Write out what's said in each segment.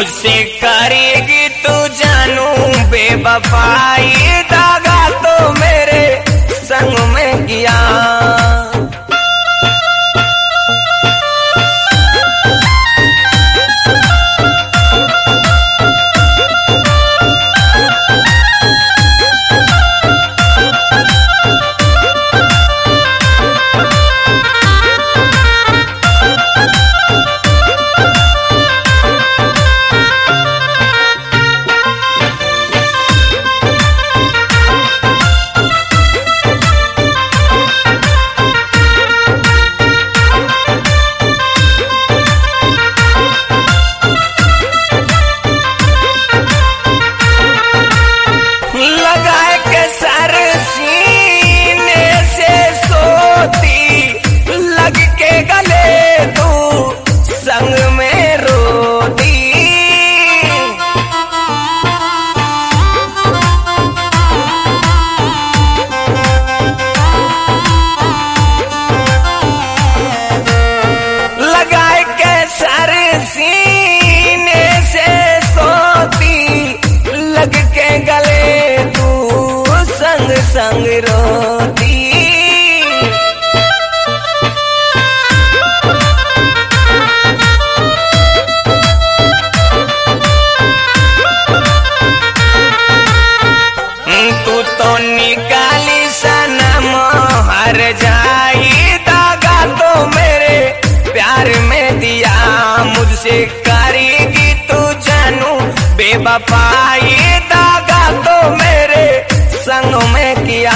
मुझसे करेगी तू जानू बेवफाई, दागा तो मेरे संग में किया। संग रोती तू तो निकाली सनम हर जाई, दागा तो मेरे प्यार में दिया। मुझसे करेगी तू जानू बेवफाई, दागा तो मेरे संग में किया।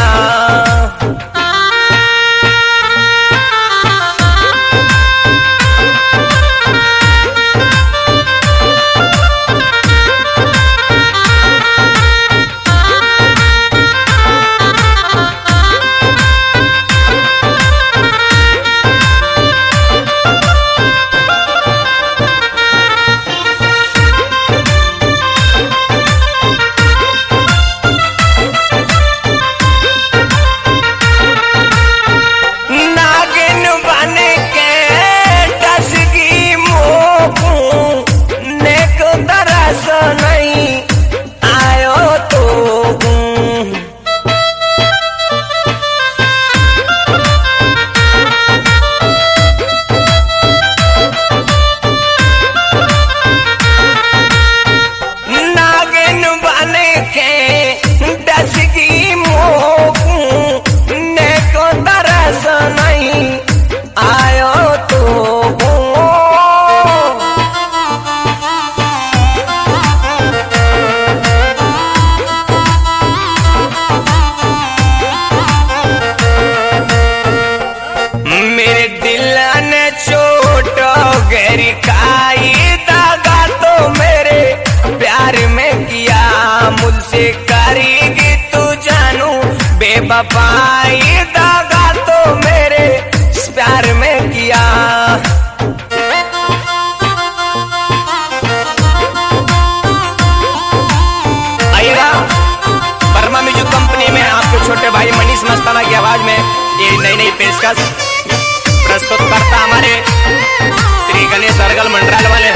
गहरी खाई, दागा तो मेरे प्यार में किया। मुझसे करेगी तू जानू बेवफाई, दागा तो मेरे प्यार में किया। वर्मा म्यूजिक कंपनी में आपके छोटे भाई मनीष मस्ताना की आवाज में ये नई पेशकश प्रस्तुत करता हमारे श्री गणेश अर्गल मंडराल वाले।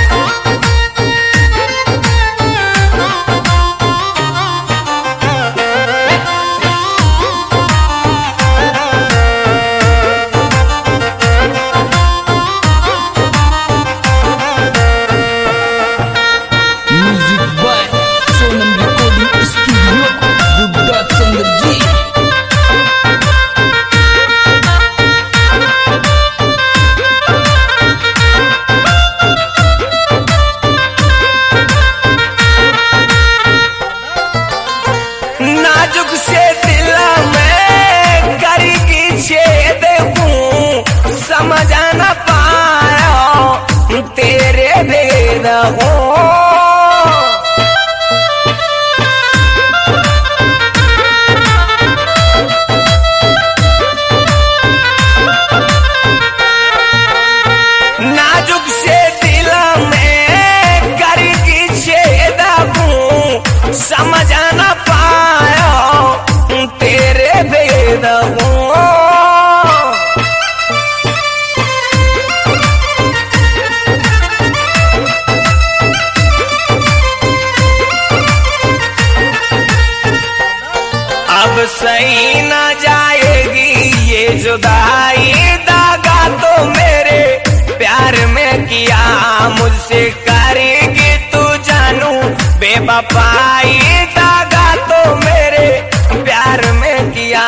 Music by Sonam recording studio Gudda Chandra जी। जुदाई दागा तो मेरे प्यार में किया, मुझसे करेगी तू जानू बेवफाई दागा तो मेरे प्यार में किया।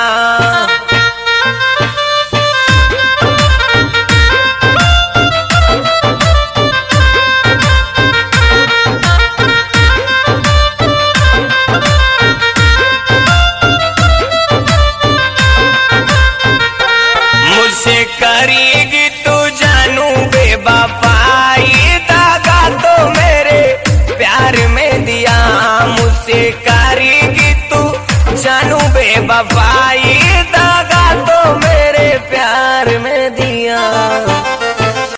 मुझसे करेगी तू जानू बेवफाई दागा तो मेरे प्यार में दिया, मुझसे करेगी तू जानू बेवफाई